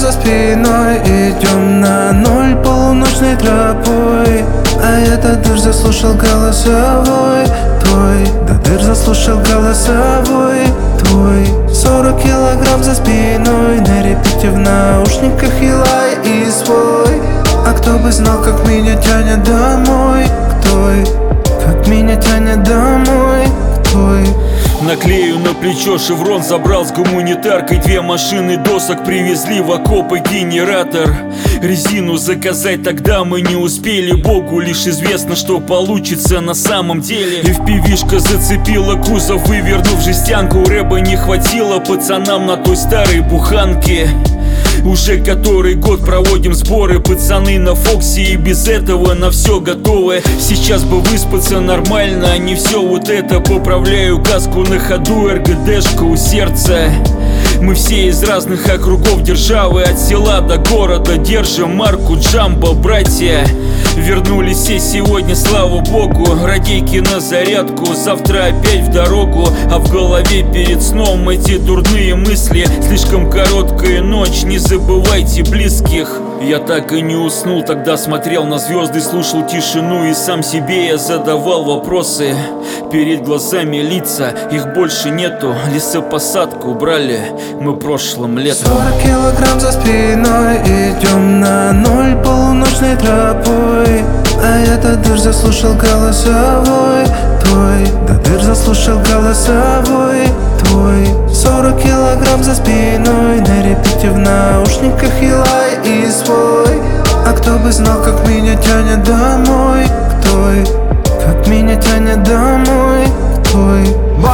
за спиной. Идем на ноль полуночной тропой, а я-то дыр заслушал голосовой твой. Да дыр заслушал голосовой твой. 40 килограмм за спиной, на репите в наушниках и лай и свой. А кто бы знал, как меня тянет домой к той, как меня тянет домой к той. Наклею на плечо шеврон, забрал с гуманитаркой 2 машины досок, привезли в окопы генератор. Резину заказать тогда мы не успели, Богу лишь известно, что получится на самом деле. FPV-шка зацепила кузов, вывернув жестянку. Рэба не хватило пацанам на той старой буханке. Уже который год проводим сборы, пацаны на Фоксе, и без этого на все готовы. Сейчас бы выспаться нормально, а не все вот это. Поправляю каску на ходу, РГДшка у сердца. Мы все из разных округов державы, от села до города держим марку Джамбо, братья. Вернулись все сегодня, слава богу. Радейки на зарядку, завтра опять в дорогу. А в голове перед сном эти дурные мысли. Слишком короткая ночь, не забывайте близких. Я так и не уснул, тогда смотрел на звезды, слушал тишину, и сам себе я задавал вопросы. Перед глазами лица, их больше нету. Лесопосадку убрали мы прошлым летом. 40 килограмм за спиной, идем на ноль полуночной тропой, а я-то дыр заслушал голосовой твой. Да дыр заслушал голосовой твой. 40 килограмм за спиной, на репите в наушниках и лай и свой. А кто бы знал, как меня тянет домой к той, как меня тянет домой к той.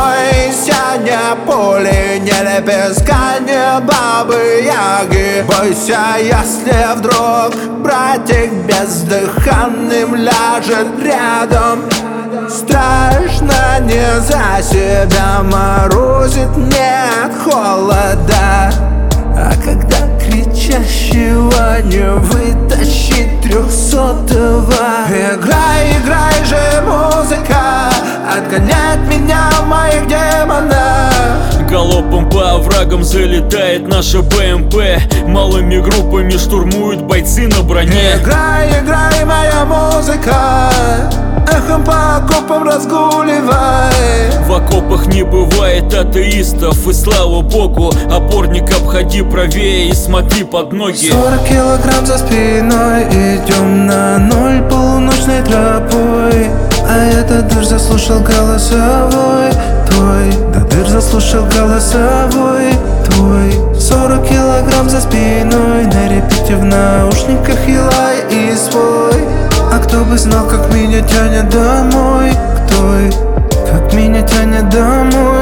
Бойся не пули, не лепестка, не бабы Яги. Бойся, если вдруг братик бездыханным ляжет рядом. Страшно не за себя, морозит, нет холода. А когда кричащего не вытащить 300-го. Играй, играй же, музыка, отгоняет меня в моих демонах. Галопом по оврагам залетает наша БМП. Малыми группами штурмуют бойцы на броне. Играй, играй, моя музыка, эхом по окопам разгуливай. В окопах не бывает атеистов, и слава богу. Опорник обходи правее и смотри под ноги. 40 килограмм за спиной, идем на ноль полуночной тропой, а я-то дыр заслушал голосовой твой. Да дыр заслушал голосовой твой. 40 килограмм за спиной, на репите в наушниках и лай и свой. А кто бы знал, как меня тянет домой к той, как меня тянет домой.